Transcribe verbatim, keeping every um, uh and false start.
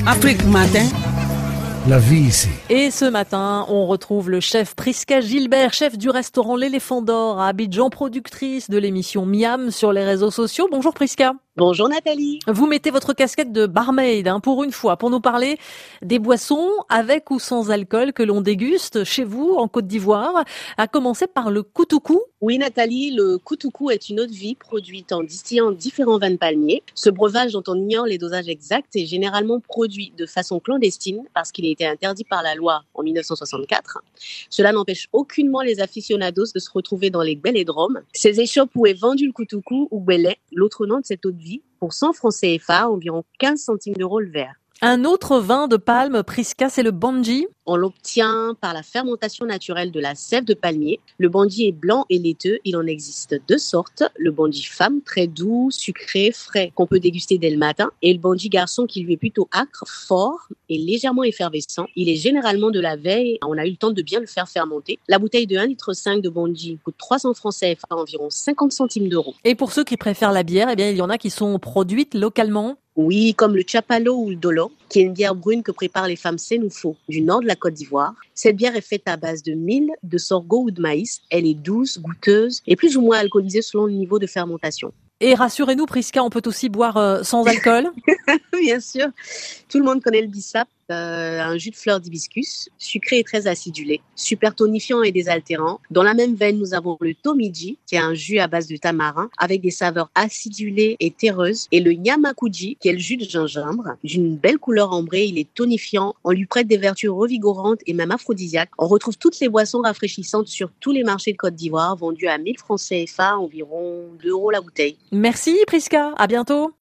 Afrique Matin. La vie ici. Et ce matin, on retrouve le chef Prisca Gilbert, chef du restaurant L'Éléphant d'Or à Abidjan, productrice de l'émission Miam sur les réseaux sociaux. Bonjour Prisca. Bonjour Nathalie. Vous mettez votre casquette de barmaid hein, pour une fois, pour nous parler des boissons avec ou sans alcool que l'on déguste chez vous en Côte d'Ivoire, à commencer par le koutoukou. Oui Nathalie, le koutoukou est une eau de vie produite en distillant différents vins de palmier. Ce breuvage dont on ignore les dosages exacts est généralement produit de façon clandestine parce qu'il a été interdit par la loi en dix-neuf cent soixante-quatre. Cela n'empêche aucunement les aficionados de se retrouver dans les belledromes. Ces échoppes où est vendu le koutoukou ou belé, l'autre nom de cette eau de vie, pour cent francs C F A, environ quinze centimes d'euros le verre. Un autre vin de palme, Prisca, c'est le bandji. On l'obtient par la fermentation naturelle de la sève de palmier. Le bandji est blanc et laiteux. Il en existe deux sortes. Le bandji femme, très doux, sucré, frais, qu'on peut déguster dès le matin. Et le bandji garçon, qui lui est plutôt âcre, fort et légèrement effervescent. Il est généralement de la veille. On a eu le temps de bien le faire fermenter. La bouteille de un virgule cinq litre de bandji coûte trois cents francs C F A, environ cinquante centimes d'euros. Et pour ceux qui préfèrent la bière, eh bien, il y en a qui sont produites localement. Oui, comme le chapalo ou le dolo, qui est une bière brune que préparent les femmes sénoufo du nord de la Côte d'Ivoire. Cette bière est faite à base de mil, de sorgho ou de maïs. Elle est douce, goûteuse et plus ou moins alcoolisée selon le niveau de fermentation. Et rassurez-nous, Prisca, on peut aussi boire euh, sans alcool. Bien sûr, tout le monde connaît le bissap, euh, un jus de fleurs d'hibiscus, sucré et très acidulé, super tonifiant et désaltérant. Dans la même veine, nous avons le tomiji, qui est un jus à base de tamarin, avec des saveurs acidulées et terreuses, et le yamakuji, qui est le jus de gingembre. D'une belle couleur ambrée, il est tonifiant, on lui prête des vertus revigorantes et même aphrodisiaques. On retrouve toutes les boissons rafraîchissantes sur tous les marchés de Côte d'Ivoire, vendues à mille francs C F A, environ deux euros la bouteille. Merci Prisca, à bientôt.